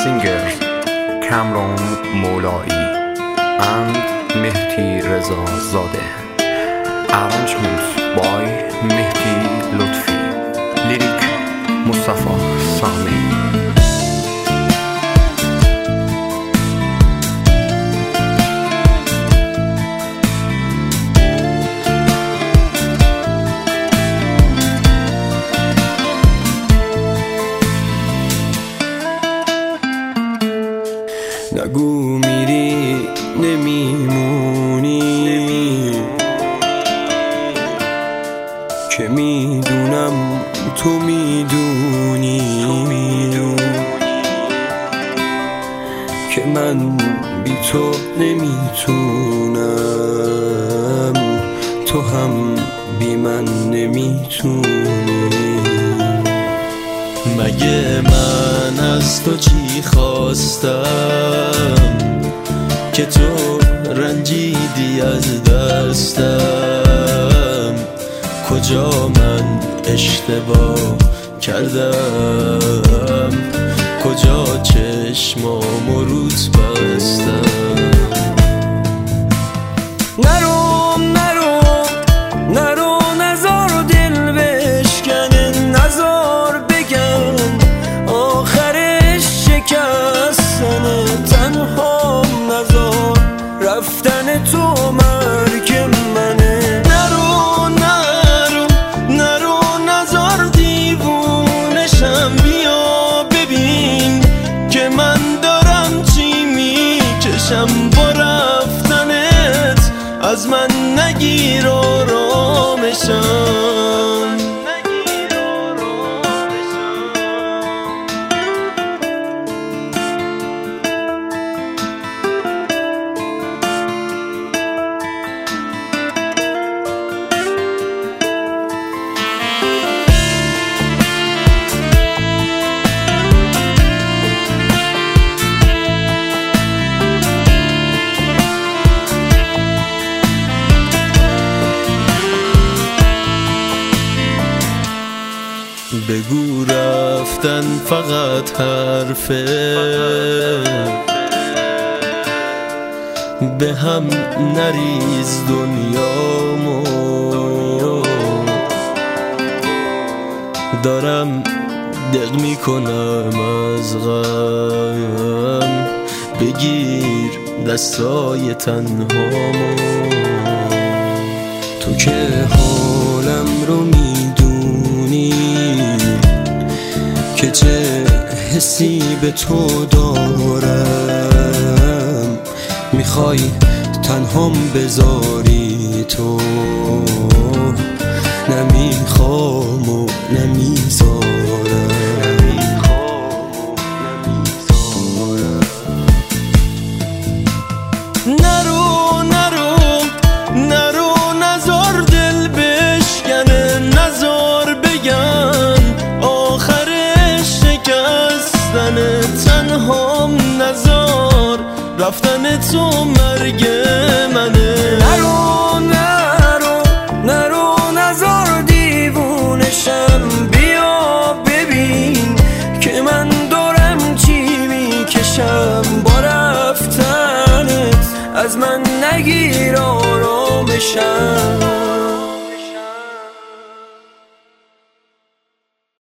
سینگر کامران مولایی and مهدی رضا زاده. Arrangement by مهدی لطفی. لیریک مصطفی سامی. نگو میری نمیمونی که میدونم تو میدونی که من بی تو نمیتونم، تو هم بی من نمیتونی. مگه من از تو چی خواستم که تو رنجیدی از دستم؟ کجا من اشتباه کردم؟ کجا چشمامو روت بستم؟ نرو نرو نرو نزار دل بشکنه، نزار بگم آخرش شکستنه. تنها نزار رفتن تو مرگ منه. نرو نرو نرو نزار دیوونشم، بیا ببین که من دارم چی میکشم. با رفتنت از من نگیر آرامشم. بگو رفتن فقط حرفه، به هم نریز دنیامو. دارم دق میکنم از غم، بگیر دستای تنهامو. تو که حالم رو میدونی که چه حسی به تو دارم، میخوای تنهام بذاری تو، نمیخوام و نمیذارم. نرو نرو نرو نزار دل بشکنه، نزار بگن آخرش شکستنه. تنهام نزار رفتن تو مرگ منه. نرو نرو نرو نزار دیوونشم، بیا ببین که من دارم چی میکشم. با رفتنت از من نگیر آرامشم.